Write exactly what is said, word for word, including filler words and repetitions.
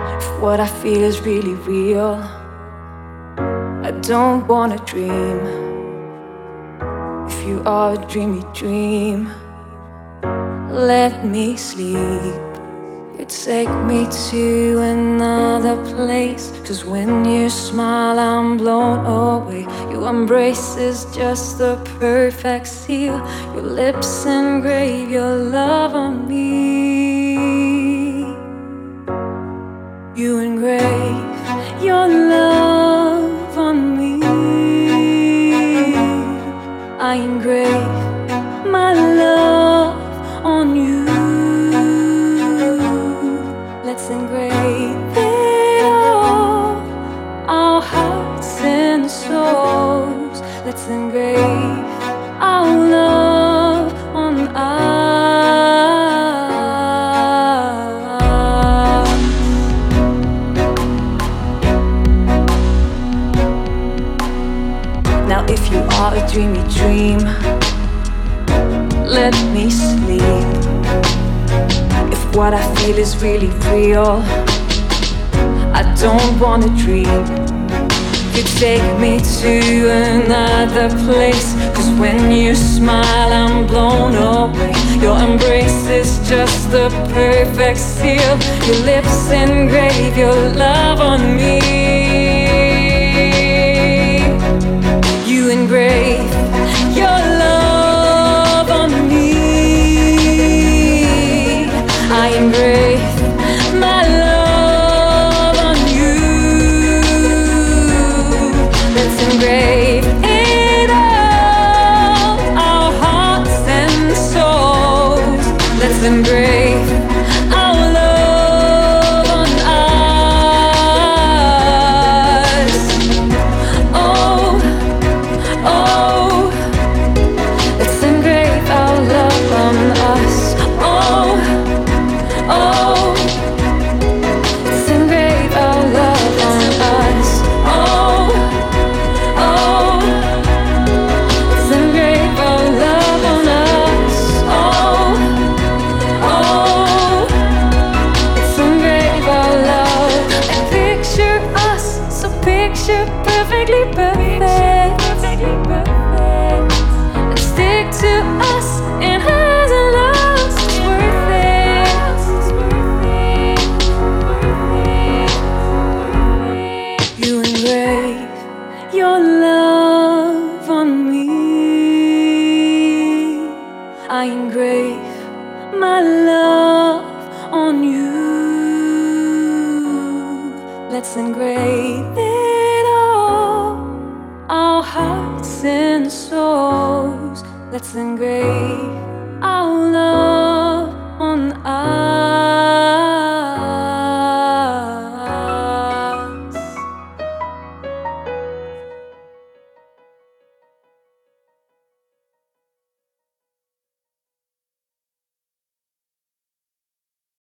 If what I feel is really real, I don't wanna dream. If you are a dreamy dream, let me sleep. You take me to another place, 'cause when you smile I'm blown away. Your embrace is just the perfect seal. Your lips engrave your love on me. You engrave your love on me. I engrave my love on you. Let's engrave it all, our hearts and souls. Let's engrave our love on us. Now if you are a dreamy dream, let me sleep. If what I feel is really real, I don't wanna dream. You take me to another place, 'cause when you smile I'm blown away. Your embrace is just the perfect seal. Your lips engrave your love on me. You engrave your love on me. I engrave my love on you. Let's engrave it all, our hearts and souls. Let's engrave our love on us. Oh, oh, let's engrave our love on us. Oh, oh, let's engrave our love on us. Oh, oh, let's engrave our love on us. Oh, oh, let's engrave our love. I picture us so picture perfectly perfect. Let's stick to us and highs and lows. It's worth it. You engrave your love on me. I engrave my love on you. Let's engrave it all, our hearts and souls. Let's engrave